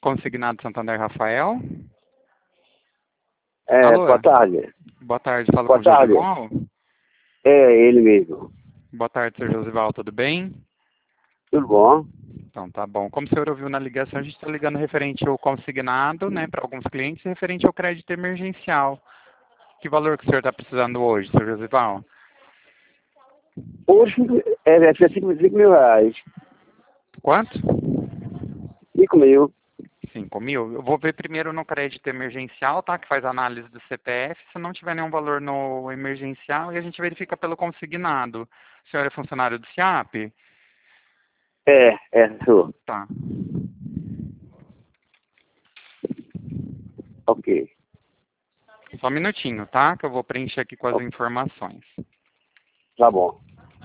Consignado Santander, Rafael. Alô? Boa tarde. Boa tarde, falo Boa com o tarde. Josival. É ele mesmo. Boa tarde, seu Josival, tudo bem? Tudo bom? Então, tá bom. Como o senhor ouviu na ligação, a gente está ligando referente ao consignado, né, para alguns clientes, e referente ao crédito emergencial. Que valor que o senhor está precisando hoje, seu Josival? Hoje deve ser 5 mil reais. Quanto? 5 mil. 5.000. Eu vou ver primeiro no crédito emergencial, tá? Que faz análise do CPF. Se não tiver nenhum valor no emergencial, e a gente verifica pelo consignado. O senhor é funcionário do SIAP? Sou. Tá. Ok. Só um minutinho, tá? Que eu vou preencher aqui com as informações. Tá bom.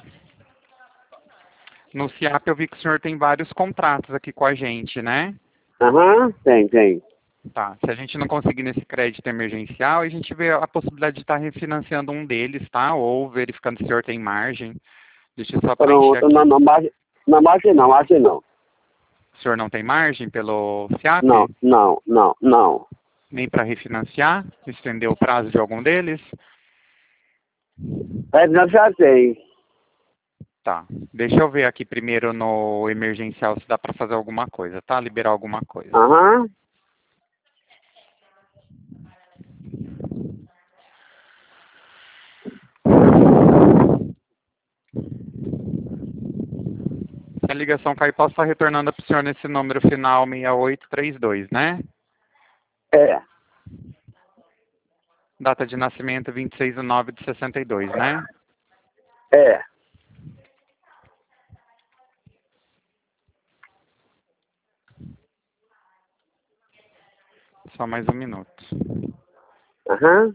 No SIAP eu vi que o senhor tem vários contratos aqui com a gente, né? Aham, tem. Tá. Se a gente não conseguir nesse crédito emergencial, a gente vê a possibilidade de estar refinanciando um deles, tá? Ou verificando se o senhor tem margem. Deixa eu só preencher Pronto, aqui. na margem não. O senhor não tem margem pelo SIAP? Não. Nem para refinanciar? Estender o prazo de algum deles? Nós já tem. Tá. Deixa eu ver aqui primeiro no emergencial se dá para fazer alguma coisa, tá? Liberar alguma coisa. Aham. Se a ligação cair, posso estar retornando para o senhor nesse número final 6832, né? É. Data de nascimento 26/9/62, né? É. Só mais um minuto. Aham.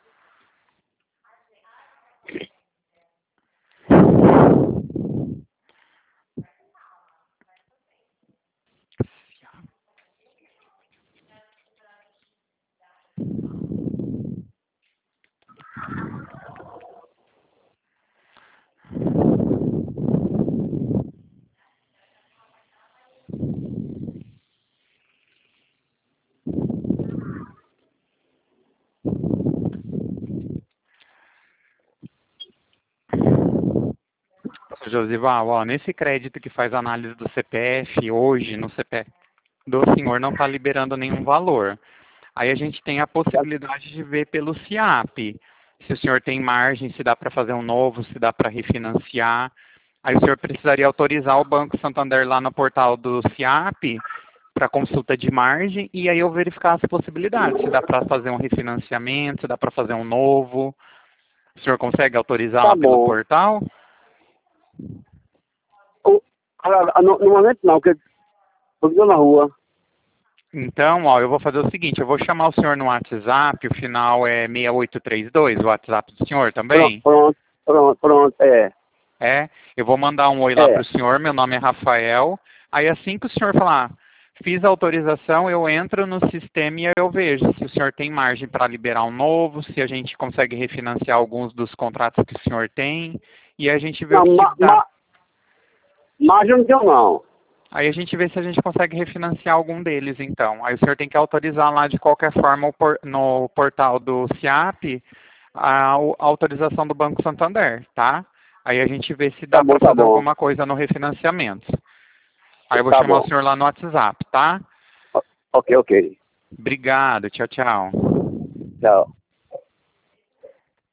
Josival, ó, nesse crédito que faz análise do CPF, hoje no CPF do senhor não está liberando nenhum valor. Aí a gente tem a possibilidade de ver pelo SIAP, se o senhor tem margem, se dá para fazer um novo, se dá para refinanciar. Aí o senhor precisaria autorizar o Banco Santander lá no portal do SIAP para consulta de margem e aí eu verificar as possibilidades, se dá para fazer um refinanciamento, se dá para fazer um novo. O senhor consegue autorizar Tá lá pelo bom. portal? No momento não, porque eu estou na rua. Então, ó, eu vou fazer o seguinte, eu vou chamar o senhor no WhatsApp, o final é 6832, o WhatsApp do senhor também? Pronto. Eu vou mandar um oi lá para o senhor, meu nome é Rafael. Aí assim que o senhor falar, fiz a autorização, eu entro no sistema e eu vejo se o senhor tem margem para liberar um novo, se a gente consegue refinanciar alguns dos contratos que o senhor tem, e a gente vê o Não, que dá. margem não tenho não. Aí a gente vê se a gente consegue refinanciar algum deles, então. Aí o senhor tem que autorizar lá de qualquer forma no portal do SIAP a autorização do Banco Santander, tá? Aí a gente vê se dá para fazer alguma coisa no refinanciamento. Aí eu vou chamar o senhor lá no WhatsApp, tá? Ok. Obrigado, tchau. Tchau.